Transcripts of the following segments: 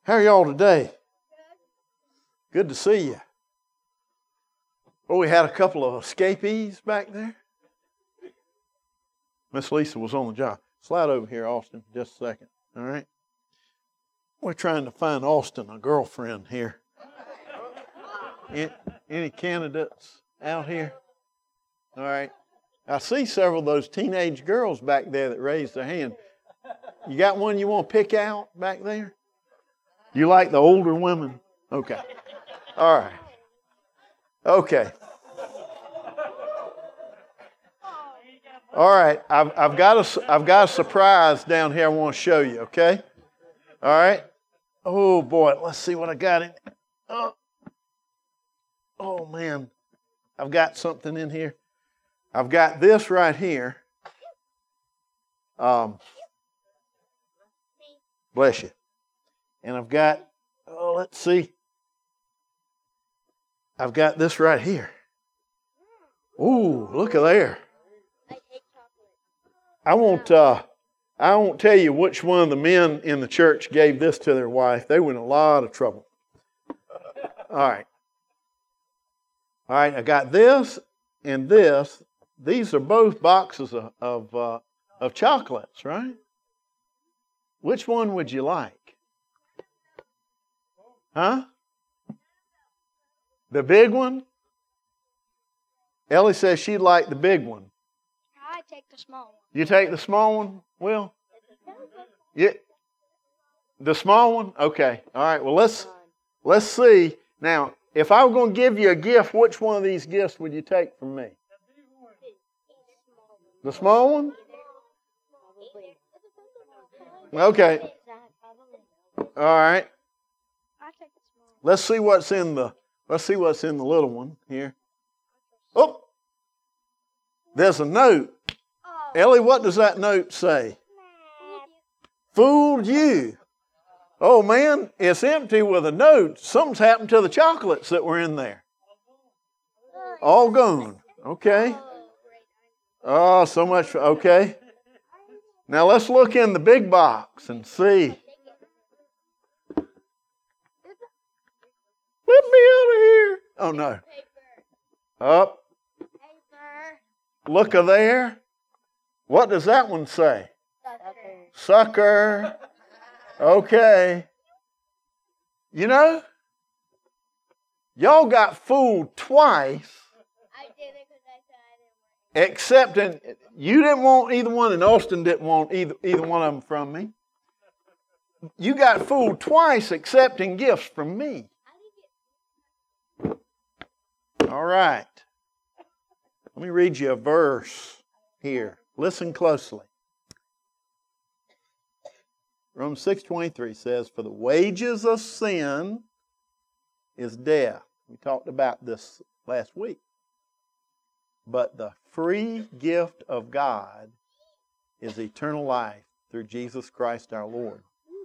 How are y'all today? Good to see you. Oh, we had a couple of escapees back there. Miss Lisa was on the job. Slide over here, Austin, for just a second. All right? We're trying to find Austin a girlfriend here. Any candidates out here? All right. I see several of those teenage girls back there that raised their hand. You got one you want to pick out back there? You like the older women? Okay. All right. Okay. All right. I've got a surprise down here I want to show you, okay? All right. Oh boy, let's see what I got in. Oh man. I've got something in here. I've got this right here. Bless you. And I've got, let's see. I've got this right here. Ooh, look at there. I won't tell you which one of the men in the church gave this to their wife. They were in a lot of trouble. All right. All right, I got this and this. These are both boxes of chocolates, right? Which one would you like? Huh? The big one? Ellie says she'd like the big one. I take the small one. You take the small one, Will? Yeah. The small one? Okay. All right. Well, let's see. Now, if I were going to give you a gift, which one of these gifts would you take from me? The small one? Okay. All right. Let's see what's in the little one here. Oh, there's a note. Ellie, what does that note say? Fooled you. Oh man, it's empty with a note. Something's happened to the chocolates that were in there. All gone. Okay. Oh, so much. Okay. Now let's look in the big box and see. Let me out of here. Oh no. Up. Look there. What does that one say? Sucker. Okay. You know, y'all got fooled twice. I did it because I said I didn't want it. Except you didn't want either one, and Austin didn't want either one of them from me. You got fooled twice accepting gifts from me. All right. Let me read you a verse here. Listen closely. Romans 6:23 says, "For the wages of sin is death." We talked about this last week. But the free gift of God is eternal life through Jesus Christ our Lord.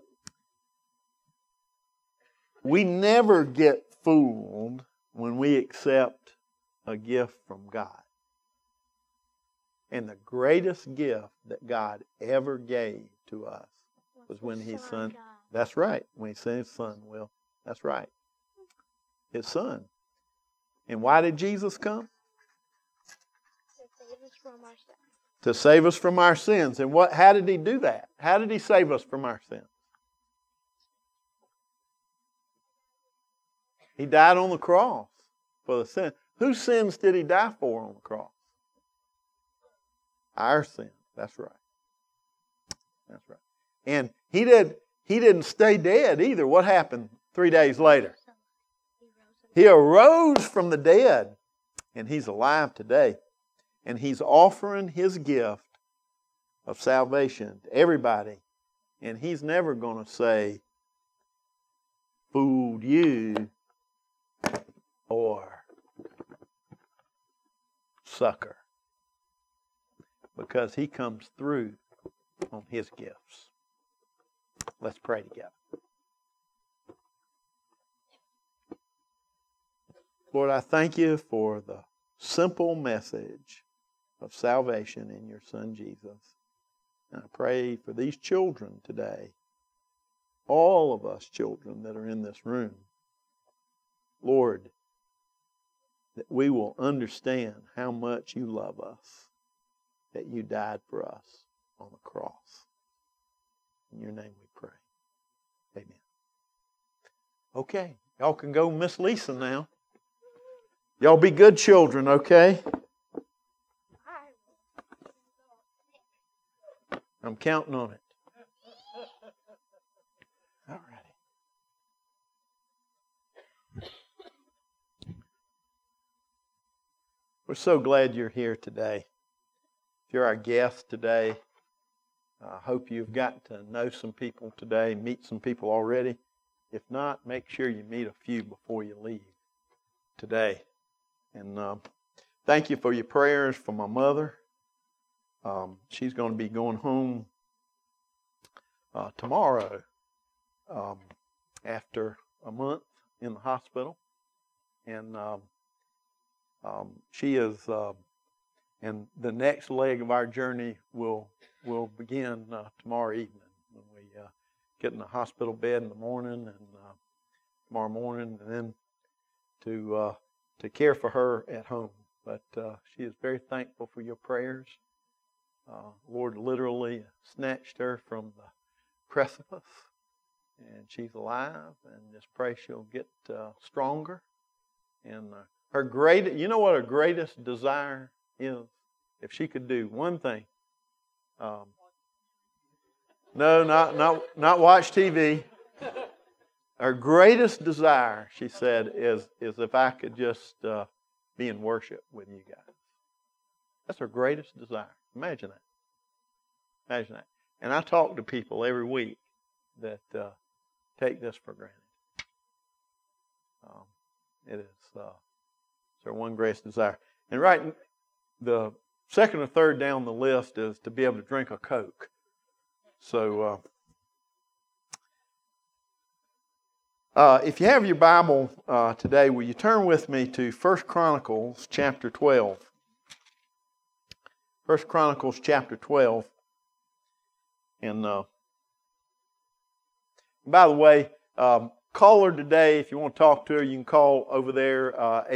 We never get fooled when we accept a gift from God. And the greatest gift that God ever gave to us was when His Son. That's right. When He sent His Son, Will. That's right. His Son. And why did Jesus come? To save us from our sins. To save us from our sins. And how did He do that? How did He save us from our sins? He died on the cross for the sin. Whose sins did He die for on the cross? Our sins. That's right. That's right. And He didn't stay dead either. What happened 3 days later? He arose from the dead. And He's alive today. And He's offering His gift of salvation to everybody. And He's never going to say, fooled you, or sucker. Because He comes through on His gifts. Let's pray together. Lord, I thank You for the simple message of salvation in Your Son Jesus. And I pray for these children today, all of us children that are in this room, Lord, that we will understand how much you love us, that you died for us on the cross. In your name we pray. Amen. Okay, y'all can go Miss Lisa now. Y'all be good children, okay? I'm counting on it. All right. We're so glad you're here today. If you're our guest today, I hope you've got to know some people today, meet some people already. If not, make sure you meet a few before you leave today. And thank you for your prayers for my mother. She's going to be going home tomorrow after a month in the hospital. And she is, and the next leg of our journey will begin tomorrow evening when we get in the hospital bed in the morning and tomorrow morning, and then to care for her at home. But she is very thankful for your prayers. Lord literally snatched her from the precipice, and she's alive, and just pray she'll get stronger. And her you know what her greatest desire is? If she could do one thing. No, not watch TV. Her greatest desire, she said, is if I could just be in worship with you guys. That's her greatest desire. Imagine that. Imagine that. And I talk to people every week that take this for granted. It is her one greatest desire. And right, the second or third down the list is to be able to drink a Coke. So, if you have your Bible today, will you turn with me to 1 Chronicles chapter 12. 1 Chronicles chapter 12. And by the way, call her today. If you want to talk to her, you can call over there,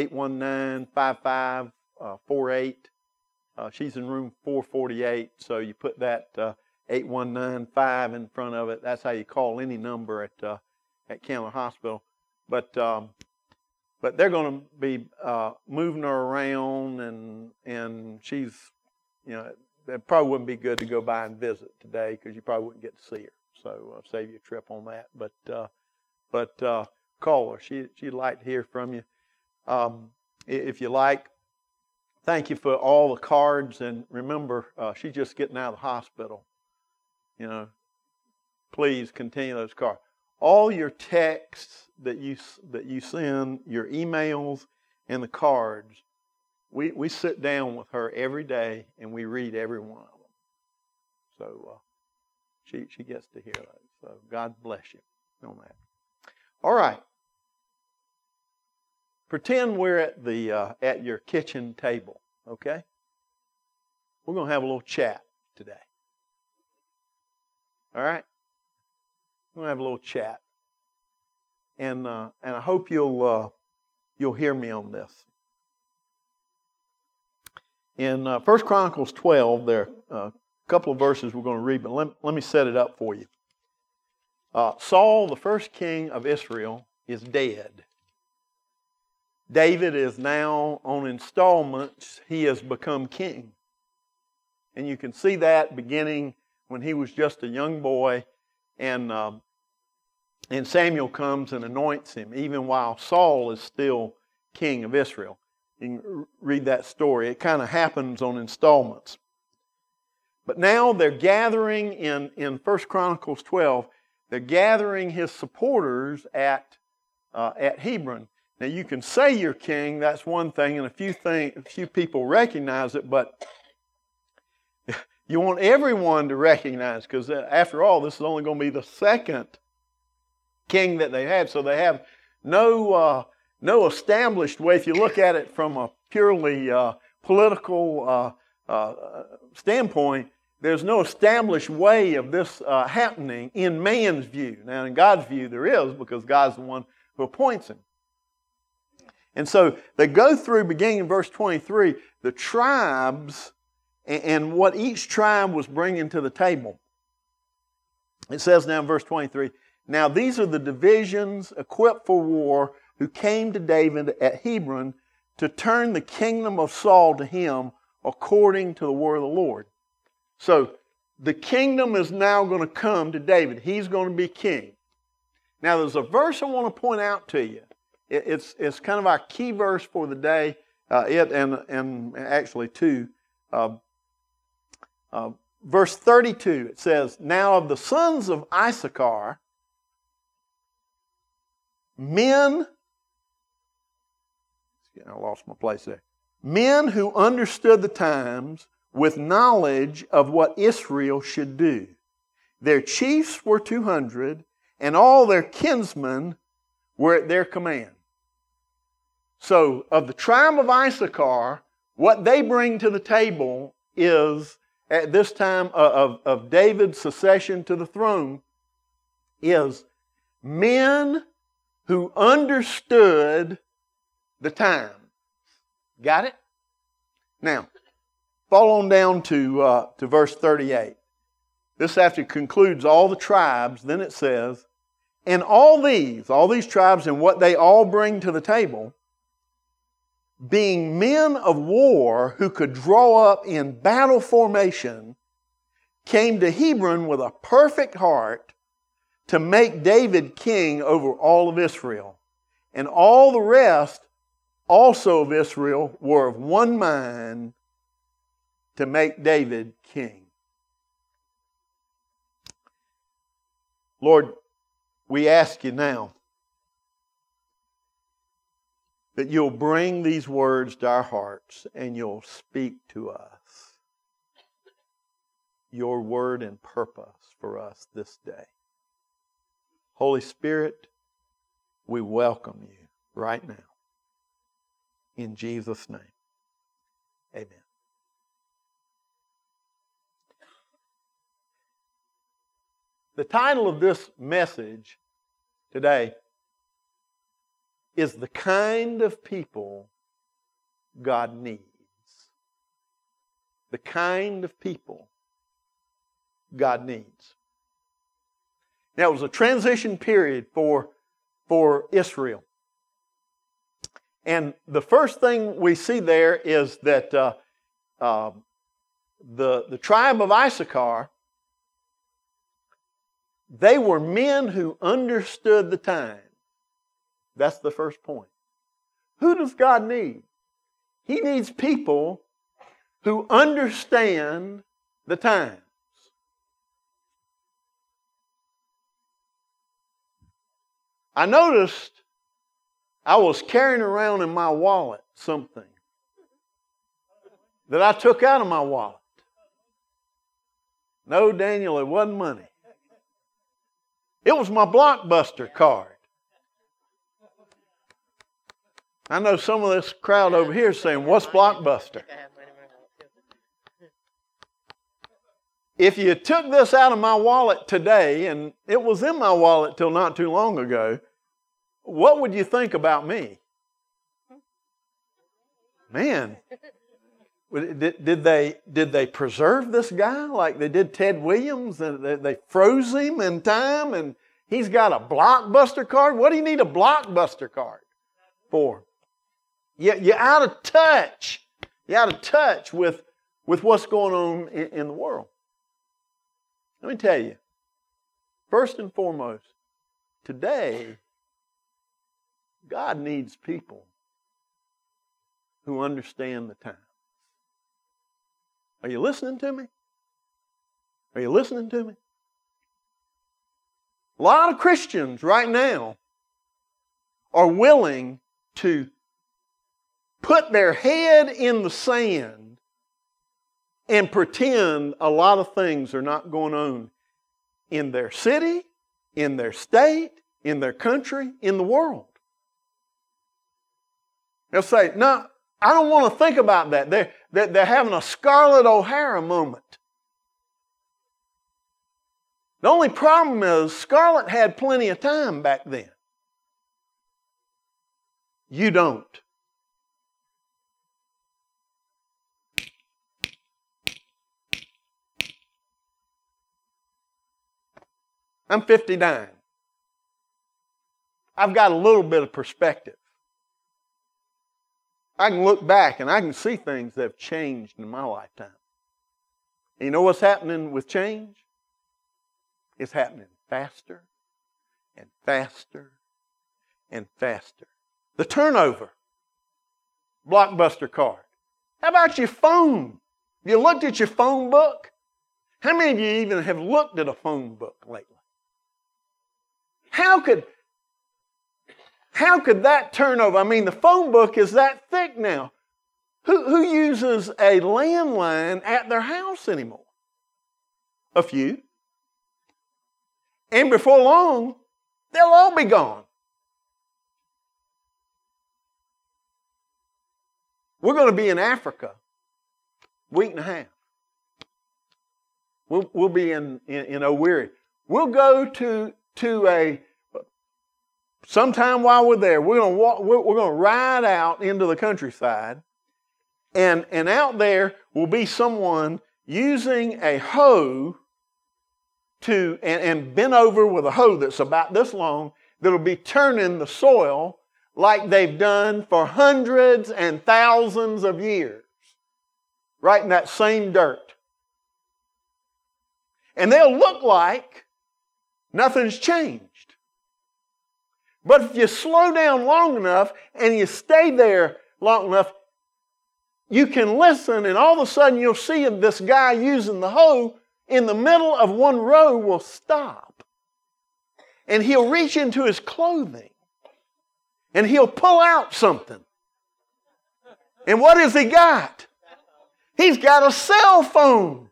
819-5548. She's in room 448, so you put that 8195 in front of it. That's how you call any number at Candler Hospital. But they're going to be moving her around, and she's, it probably wouldn't be good to go by and visit today because you probably wouldn't get to see her. So save you a trip on that. But call her. She'd like to hear from you. If you like, thank you for all the cards. And remember, she's just getting out of the hospital. Please continue those cards. All your texts that you send, your emails, and the cards, we sit down with her every day and we read every one of them. So she gets to hear those. So God bless you on that. All right. Pretend we're at your kitchen table, okay? We're going to have a little chat today. All right? We're going to have a little chat. And I hope you'll hear me on this. In 1 Chronicles 12, there are a couple of verses we're going to read, but let me set it up for you. Saul, the first king of Israel, is dead. David is now on installments. He has become king. And you can see that beginning when he was just a young boy, and Samuel comes and anoints him, even while Saul is still king of Israel. You can read that story. It kind of happens on installments. But now they're gathering in 1 Chronicles 12, they're gathering his supporters at Hebron. Now you can say you're king, that's one thing, and a few people recognize it, but you want everyone to recognize, because after all, this is only going to be the second king that they have, so they have no established way. If you look at it from a purely political standpoint, There's no established way of this happening in man's view. Now, in God's view, there is, because God's the one who appoints him. And so they go through, beginning in verse 23, the tribes and what each tribe was bringing to the table. It says now in verse 23, "Now these are the divisions equipped for war who came to David at Hebron to turn the kingdom of Saul to him according to the word of the Lord." So the kingdom is now going to come to David. He's going to be king. Now there's a verse I want to point out to you. It's kind of our key verse for the day. And actually two. Verse 32, it says, "Now of the sons of Issachar, men," I lost my place there, "men who understood the times with knowledge of what Israel should do. Their chiefs were 200, and all their kinsmen were at their command." So, of the tribe of Issachar, what they bring to the table is, at this time of David's succession to the throne, is men who understood the time. Got it? Now, follow on down to verse 38. This after concludes all the tribes. Then it says, "And all these tribes and what they all bring to the table, being men of war who could draw up in battle formation, came to Hebron with a perfect heart to make David king over all of Israel. And all the rest also of Israel were of one mind to make David king." Lord, we ask you now that you'll bring these words to our hearts and you'll speak to us your word and purpose for us this day. Holy Spirit, we welcome you right now. In Jesus' name, amen. The title of this message today is "The Kind of People God Needs." The kind of people God needs. Now, it was a transition period for Israel. And the first thing we see there is that the tribe of Issachar, they were men who understood the time. That's the first point. Who does God need? He needs people who understand the times. I noticed I was carrying around in my wallet something that I took out of my wallet. No, Daniel, it wasn't money. It was my Blockbuster card. I know some of this crowd over here is saying, "What's Blockbuster?" If you took this out of my wallet today, and it was in my wallet till not too long ago, what would you think about me? Man, did they preserve this guy like they did Ted Williams? They froze him in time, and he's got a Blockbuster card? What do you need a Blockbuster card for? You're out of touch. You're out of touch with what's going on in the world. Let me tell you, first and foremost, today, God needs people who understand the time. Are you listening to me? Are you listening to me? A lot of Christians right now are willing to put their head in the sand and pretend a lot of things are not going on in their city, in their state, in their country, in the world. They'll say, "No, I don't want to think about that." They're having a Scarlett O'Hara moment. The only problem is Scarlett had plenty of time back then. You don't. I'm 59. I've got a little bit of perspective. I can look back and I can see things that have changed in my lifetime. And you know what's happening with change? It's happening faster and faster and faster. The turnover. Blockbuster card. How about your phone? Have you looked at your phone book? How many of you even have looked at a phone book lately? How could that turnover? I mean, the phone book is that thick now. Who uses a landline at their house anymore? A few. And before long, they'll all be gone. We're going to be in Africa a week and a half. We'll be in Owerri. We'll go to a sometime while we're there. We're going to ride out into the countryside, and out there will be someone using a hoe and bent over with a hoe that's about this long that'll be turning the soil like they've done for hundreds and thousands of years, right in that same dirt. And they'll look like nothing's changed. But if you slow down long enough and you stay there long enough, you can listen, and all of a sudden you'll see this guy using the hoe in the middle of one row will stop. And he'll reach into his clothing and he'll pull out something. And what has he got? He's got a cell phone.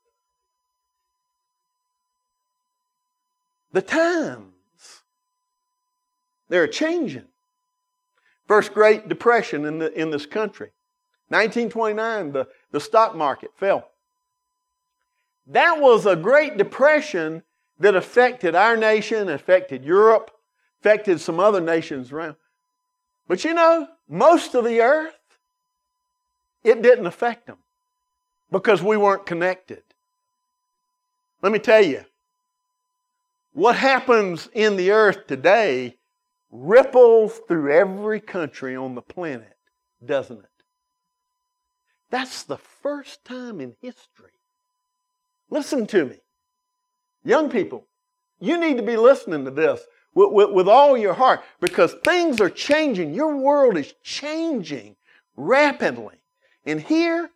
The times, they're changing. First Great Depression in this country. 1929, the stock market fell. That was a Great Depression that affected our nation, affected Europe, affected some other nations around. But you know, most of the earth, it didn't affect them because we weren't connected. Let me tell you, what happens in the earth today ripples through every country on the planet, doesn't it? That's the first time in history. Listen to me. Young people, you need to be listening to this with all your heart because things are changing. Your world is changing rapidly. And here,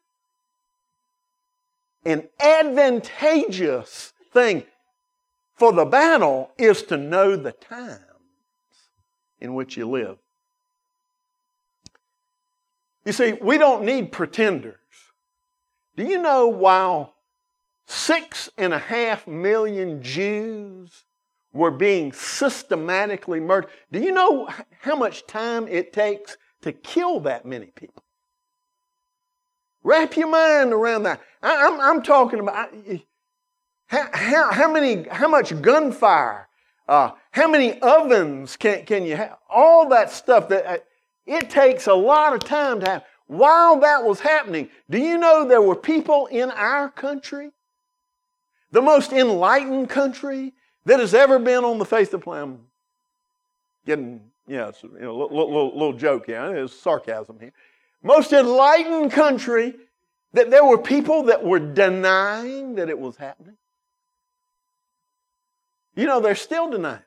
an advantageous thing for the battle is to know the times in which you live. You see, we don't need pretenders. Do you know while 6.5 million Jews were being systematically murdered, do you know how much time it takes to kill that many people? Wrap your mind around that. I'm talking about how much gunfire, how many ovens can you have? All that stuff that it takes a lot of time to have. While that was happening, do you know there were people in our country, the most enlightened country that has ever been on the face of the planet? Getting, it's a little joke here. There's sarcasm here. Most enlightened country that there were people that were denying that it was happening. You know, they're still denying.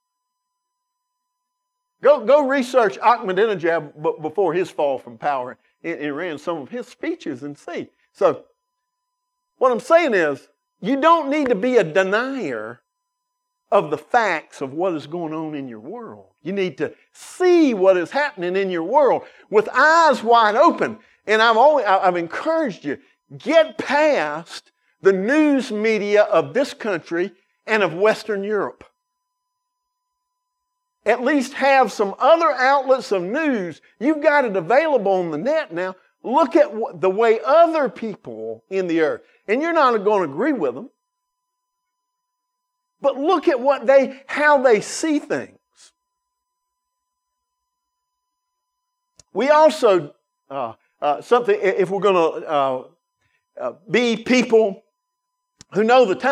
Go research Ahmadinejad before his fall from power in Iran, some of his speeches, and see. So, what I'm saying is, you don't need to be a denier of the facts of what is going on in your world. You need to see what is happening in your world with eyes wide open. And I've encouraged you, get past the news media of this country and of Western Europe. At least have some other outlets of news. You've got it available on the net now. Look at the way other people in the earth, and you're not going to agree with them. But look at how they see things. We also, if we're going to be people who know the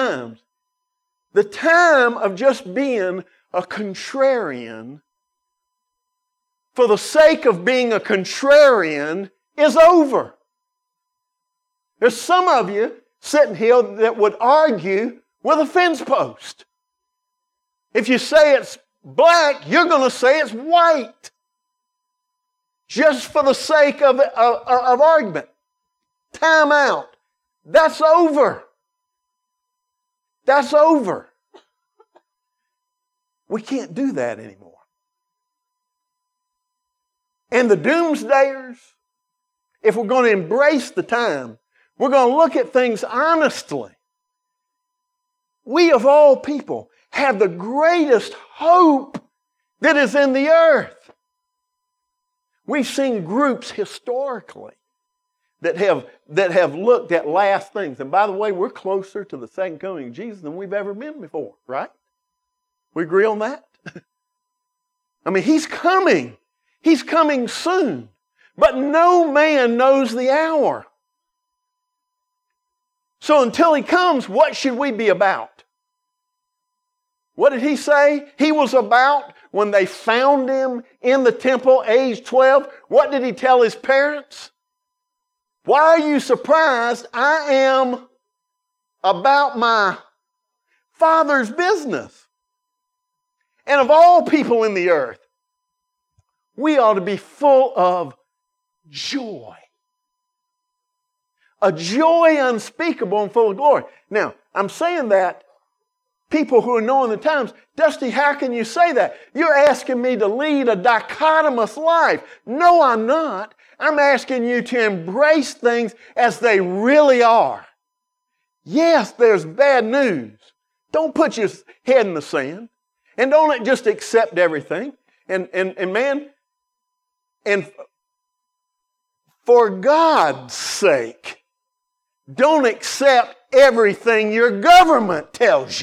time of just being a contrarian for the sake of being a contrarian is over. There's some of you sitting here that would argue with a fence post. If you say it's black, you're going to say it's white. Just for the sake of argument. Time out. That's over. That's over. We can't do that anymore. And the doomsdayers, if we're going to embrace the time, we're going to look at things honestly. We of all people have the greatest hope that is in the earth. We've seen groups historically that have looked at last things. And by the way, we're closer to the second coming of Jesus than we've ever been before, right? We agree on that? I mean, He's coming. He's coming soon. But no man knows the hour. So until He comes, what should we be about? What did He say He was about when they found Him in the temple, age 12? What did He tell His parents? Why are you surprised? I am about my Father's business. And of all people in the earth, we ought to be full of joy. A joy unspeakable and full of glory. Now, I'm saying that people who are knowing the times, Dusty, how can you say that? You're asking me to lead a dichotomous life. No, I'm not. I'm asking you to embrace things as they really are. Yes, there's bad news. Don't put your head in the sand. And don't just accept everything. And man, and for God's sake, don't accept everything your government tells you.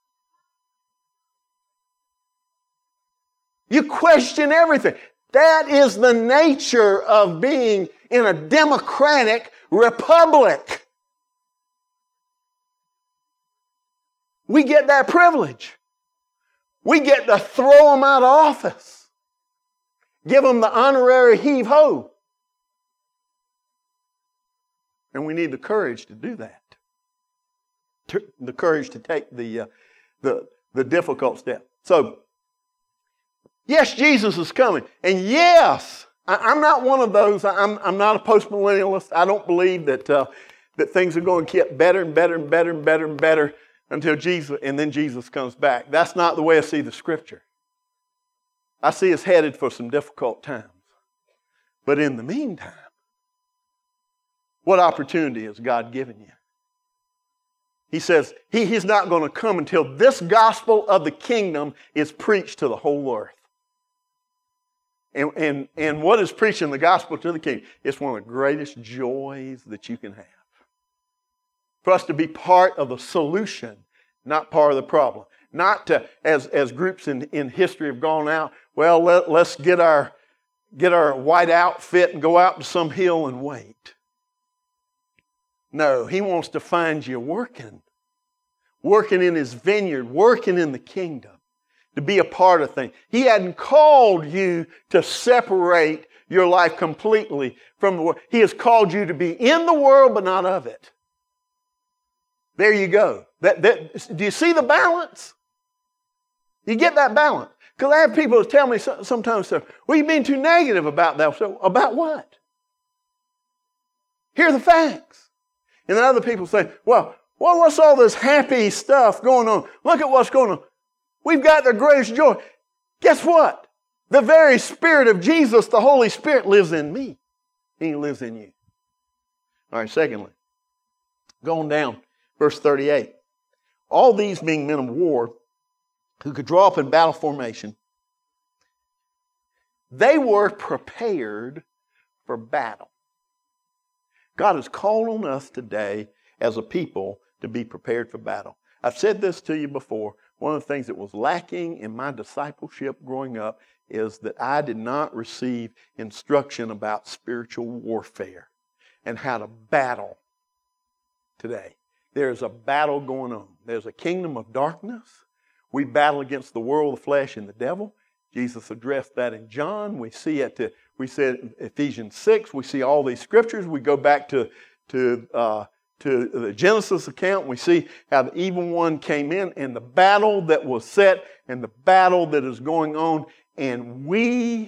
You question everything. That is the nature of being in a democratic republic. We get that privilege. We get to throw them out of office. Give them the honorary heave-ho. And we need the courage to do that. The courage to take the difficult step. So, yes, Jesus is coming. And yes, I'm not one of those. I'm not a postmillennialist. I don't believe that things are going to get better and better and better and better and better until Jesus comes back. That's not the way I see the Scripture. I see us headed for some difficult times. But in the meantime, what opportunity has God given you? He says He's not going to come until this gospel of the kingdom is preached to the whole earth. And what is preaching the gospel to the kingdom? It's one of the greatest joys that you can have. For us to be part of the solution, not part of the problem. Not to, as groups in history have gone out, well, let's get our white outfit and go out to some hill and wait. No, He wants to find you working in His vineyard, working in the kingdom, to be a part of things. He hadn't called you to separate your life completely from the world. He has called you to be in the world, but not of it. There you go. Do you see the balance? You get that balance? Because I have people that tell me sometimes, well, you're being too negative about that. So, about what? Here are the facts. And then other people say, well, what's all this happy stuff going on? Look at what's going on. We've got the greatest joy. Guess what? The very Spirit of Jesus, the Holy Spirit, lives in me. He lives in you. All right, secondly, going down, verse 38. All these being men of war who could draw up in battle formation, they were prepared for battle. God has called on us today as a people to be prepared for battle. I've said this to you before. one of the things that was lacking in my discipleship growing up is that I did not receive instruction about spiritual warfare and how to battle today. There's a battle going on. There's a kingdom of darkness. We battle against the world, the flesh, and the devil. Jesus addressed that in John. We see it. We said in Ephesians 6. We see all these scriptures. We go back to the Genesis account. We see how the evil one came in and the battle that was set and the battle that is going on. And we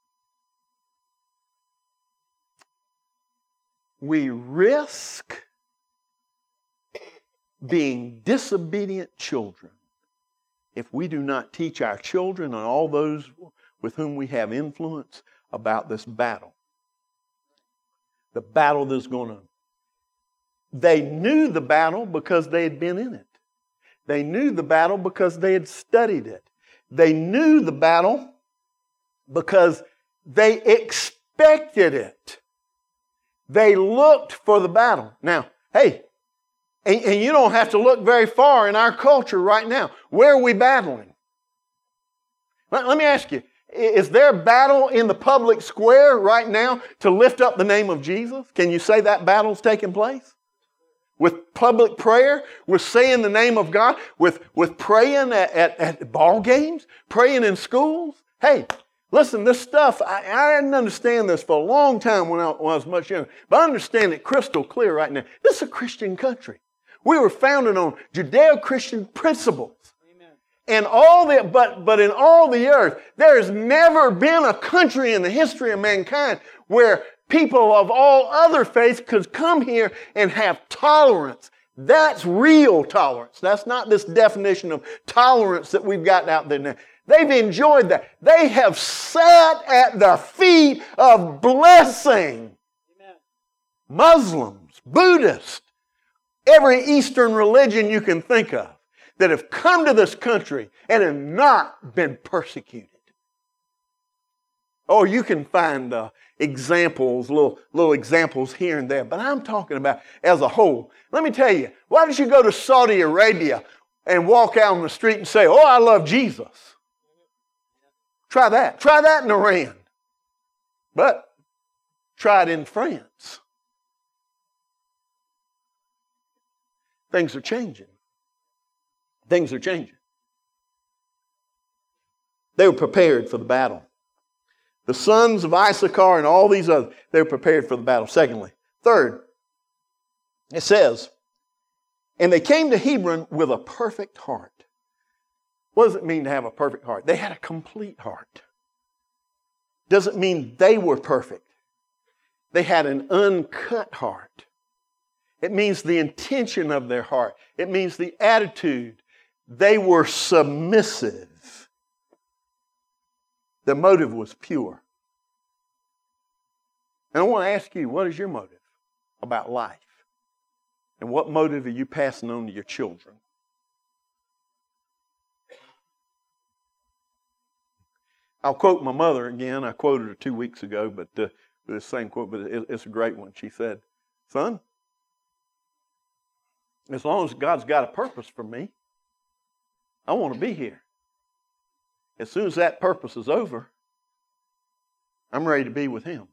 risk being disobedient children if we do not teach our children and all those with whom we have influence about this battle. The battle that's going on. They knew the battle because they had been in it. They knew the battle because they had studied it. They knew the battle because they expected it. They looked for the battle. Now, hey, and you don't have to look very far in our culture right now. Where are we battling? Let me ask you, is there a battle in the public square right now to lift up the name of Jesus? Can you say that battle's taking place? With public prayer, with saying the name of God, with praying at ball games, praying in schools. Hey, listen, this stuff, I didn't understand this for a long time when I was much younger, but I understand it crystal clear right now. This is a Christian country. We were founded on Judeo-Christian principles. Amen. And but in all the earth, there has never been a country in the history of mankind where people of all other faiths could come here and have tolerance. That's real tolerance. That's not this definition of tolerance that we've got out there now. They've enjoyed that. They have sat at the feet of blessing. Amen. Muslims, Buddhists, every Eastern religion you can think of that have come to this country and have not been persecuted. Oh, you can find examples, little examples here and there, but I'm talking about as a whole. Let me tell you, why don't you go to Saudi Arabia and walk out on the street and say, "Oh, I love Jesus"? Try that. Try that in Iran. But try it in France. Things are changing. Things are changing. They were prepared for the battle. The sons of Issachar and all these others, they were prepared for the battle. Secondly. Third, it says, and they came to Hebron with a perfect heart. What does it mean to have a perfect heart? They had a complete heart. Doesn't mean they were perfect. They had an uncut heart. It means the intention of their heart. It means the attitude. They were submissive. The motive was pure. And I want to ask you, what is your motive about life? And what motive are you passing on to your children? I'll quote my mother again. I quoted her 2 weeks ago, but the same quote, but it's a great one. She said, "Son, as long as God's got a purpose for me, I want to be here. As soon as that purpose is over, I'm ready to be with Him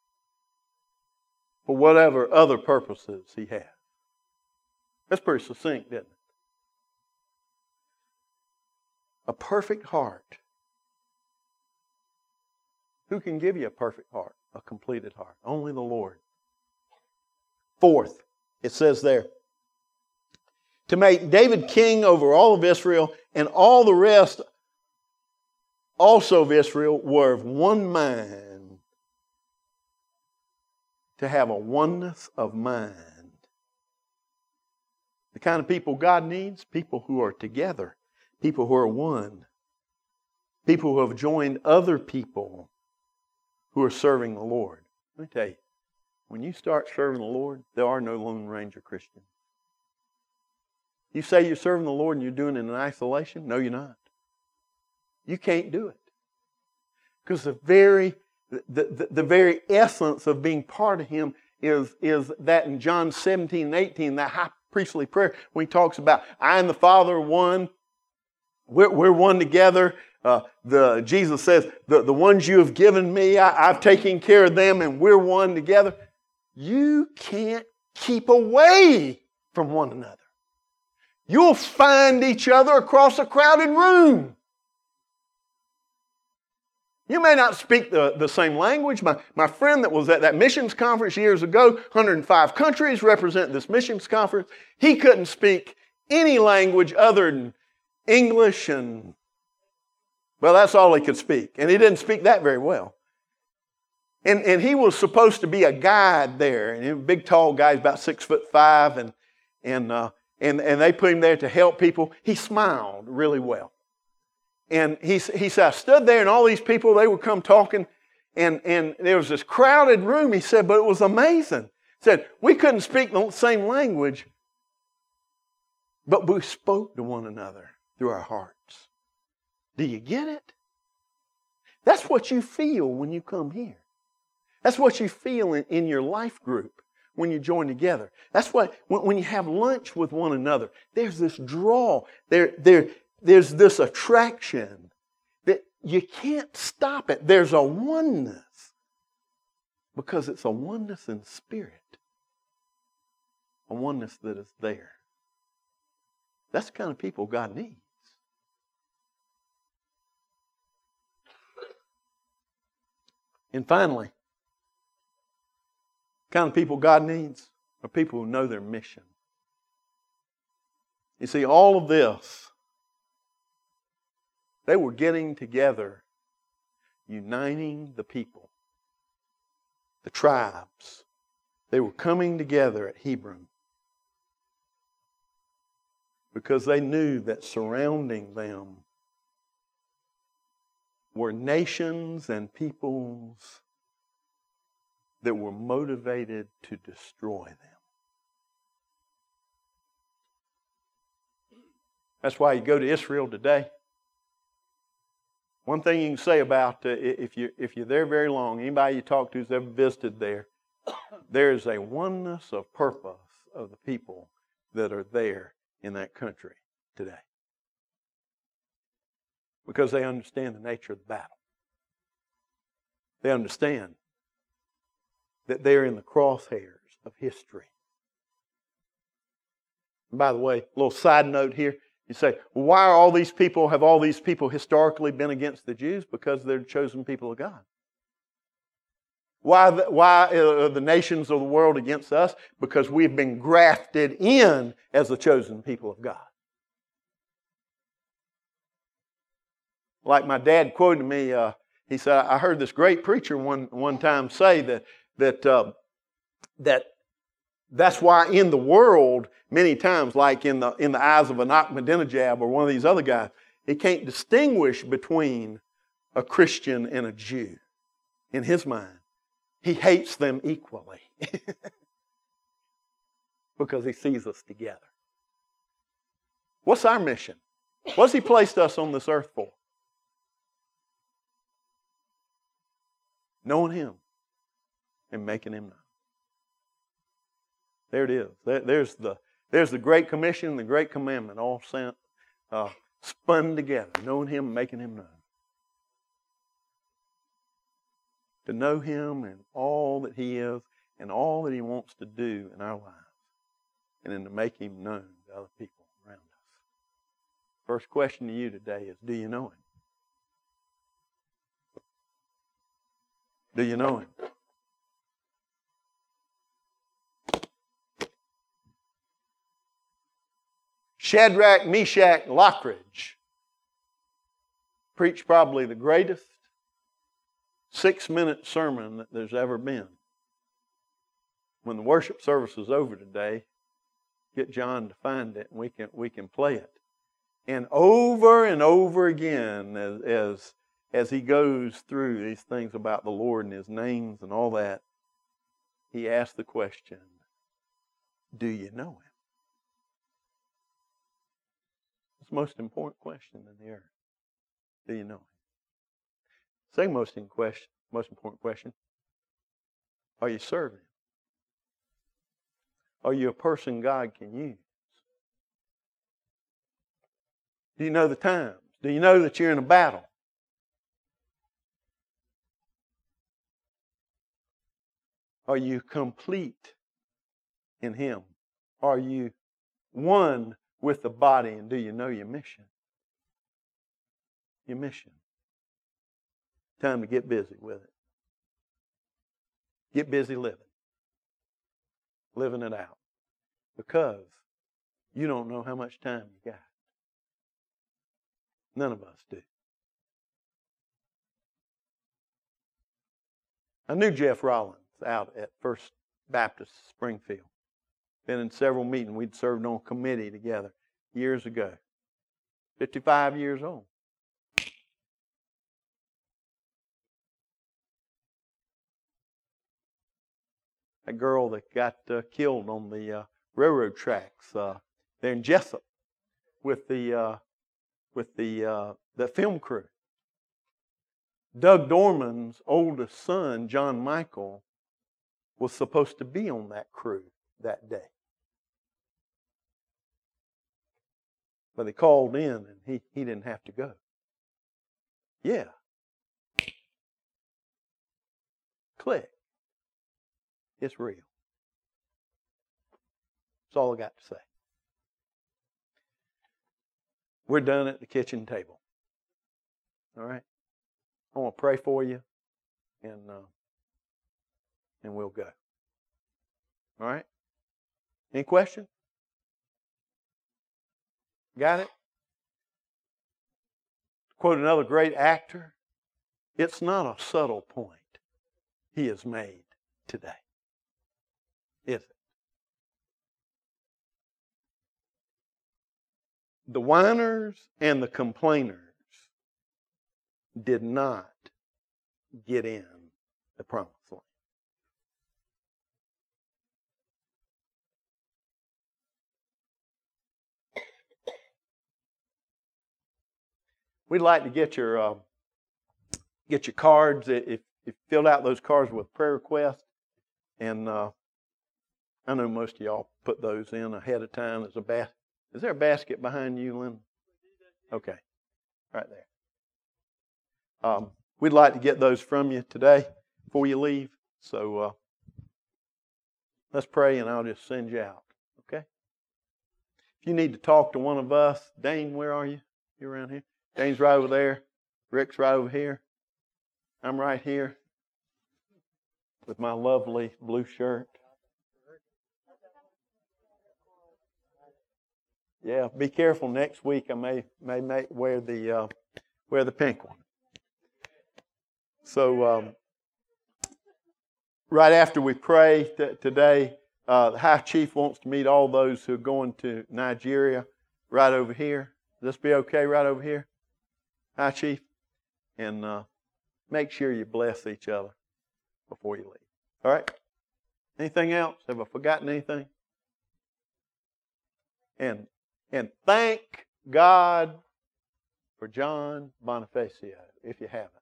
for whatever other purposes He has." That's pretty succinct, isn't it? A perfect heart. Who can give you a perfect heart, a completed heart? Only the Lord. Fourth, it says there, to make David king over all of Israel, and all the rest also of Israel were of one mind. To have a oneness of mind. The kind of people God needs, people who are together, people who are one, people who have joined other people who are serving the Lord. Let me tell you, when you start serving the Lord, there are no Lone Ranger Christians. You say you're serving the Lord and you're doing it in isolation? No, you're not. You can't do it. Because the very essence of being part of Him is that in John 17 and 18, that high priestly prayer, when He talks about, "I and the Father are one." We're one together. Jesus says, the ones you have given me, I've taken care of them, and we're one together. You can't keep away from one another. You'll find each other across a crowded room. You may not speak the same language. My friend that was at that missions conference years ago, 105 countries represent this missions conference. He couldn't speak any language other than English, and well, that's all he could speak. And he didn't speak that very well. And he was supposed to be a guide there. And he was a big, tall guy, he's about 6'5", and they put him there to help people. He smiled really well. And he said, I stood there and all these people, they would come talking, and there was this crowded room, he said, but it was amazing. He said, we couldn't speak the same language, but we spoke to one another through our hearts. Do you get it? That's what you feel when you come here. That's what you feel in your life group when you join together. That's what, when you have lunch with one another, there's this draw. There's this attraction that you can't stop it. There's a oneness because it's a oneness in spirit, a oneness that is there. That's the kind of people God needs. And finally, the kind of people God needs are people who know their mission. You see, all of this, they were getting together, uniting the people, the tribes. They were coming together at Hebron because they knew that surrounding them were nations and peoples that were motivated to destroy them. That's why you go to Israel today. One thing you can say about if you're there very long, anybody you talk to who's ever visited there, there is a oneness of purpose of the people that are there in that country today. Because they understand the nature of the battle. They understand that they're in the crosshairs of history. And by the way, a little side note here. You say, well, why have all these people historically been against the Jews? Because they're the chosen people of God. Why are the nations of the world against us? Because we've been grafted in as the chosen people of God. Like my dad quoted me, he said, I heard this great preacher one time say that's why in the world, many times, like in the eyes of an Ahmadinejad or one of these other guys, he can't distinguish between a Christian and a Jew. In his mind, he hates them equally because he sees us together. What's our mission? What's he placed us on this earth for? Knowing him and making him known. There it is. There's the Great Commission, the Great Commandment, all sent, spun together. Knowing him and making him known. To know him and all that he is and all that he wants to do in our lives. And then to make him known to other people around us. First question to you today is, do you know him? Do you know him? Shadrach, Meshach, Lockridge preached probably the greatest 6-minute sermon that there's ever been. When the worship service is over today, get John to find it and we can play it. And over again, as he goes through these things about the Lord and his names and all that, he asks the question, do you know him? It's the most important question in the earth. Do you know him? Second most important question, are you serving him? Are you a person God can use? Do you know the times? Do you know that you're in a battle? Are you complete in Him? Are you one with the body? And do you know your mission? Your mission. Time to get busy with it. Get busy living. Living it out. Because you don't know how much time you got. None of us do. I knew Jeff Rollins out at First Baptist Springfield. Been in several meetings. We'd served on a committee together years ago. 55 years old. That girl that got killed on the railroad tracks there in Jessup with the film crew. Doug Dorman's oldest son, John Michael, was supposed to be on that crew that day. But they called in and he didn't have to go. Yeah. Click. It's real. That's all I got to say. We're done at the kitchen table. All right? I want to pray for you, and we'll go. All right? Any questions? Got it? Quote another great actor, it's not a subtle point He has made today. Is it? The whiners and the complainers did not get in the promised land. We'd like to get your cards. If you filled out those cards with prayer requests, and I know most of y'all put those in ahead of time. There's a basket. Is there a basket behind you, Lynn? Okay, right there. We'd like to get those from you today before you leave. So let's pray, and I'll just send you out. Okay? If you need to talk to one of us, Dane, where are you? You around here? Dane's right over there. Rick's right over here. I'm right here with my lovely blue shirt. Yeah, be careful. Next week I may wear the pink one. So right after we pray today, the High Chief wants to meet all those who are going to Nigeria right over here. Will this be okay right over here, High Chief? And make sure you bless each other before you leave. All right? Anything else? Have I forgotten anything? And thank God for John Bonifacio, if you haven't.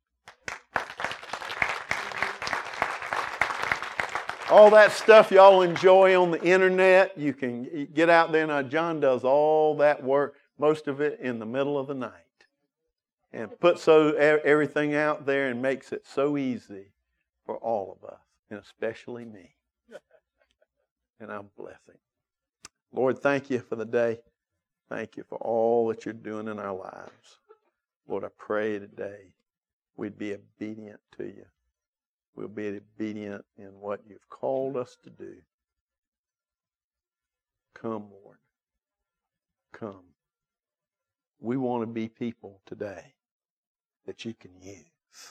All that stuff y'all enjoy on the internet, you can get out there. Now, John does all that work, most of it in the middle of the night. And puts everything out there and makes it so easy for all of us, and especially me. And I'm blessing. Lord, thank you for the day. Thank you for all that you're doing in our lives. Lord, I pray today we'd be obedient to you. We'll be obedient in what you've called us to do. Come, Lord. Come. We want to be people today that you can use.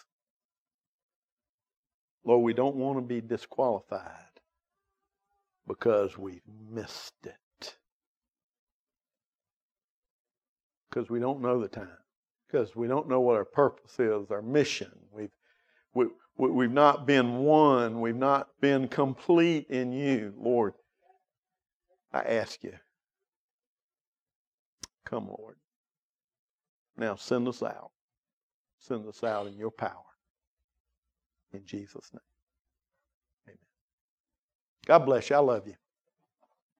Lord, we don't want to be disqualified because we've missed it. Because we don't know the time. Because we don't know what our purpose is, our mission. We've not been one. We've not been complete in you. Lord, I ask you, come, Lord. Now send us out. Send us out in your power. In Jesus' name. Amen. God bless you. I love you.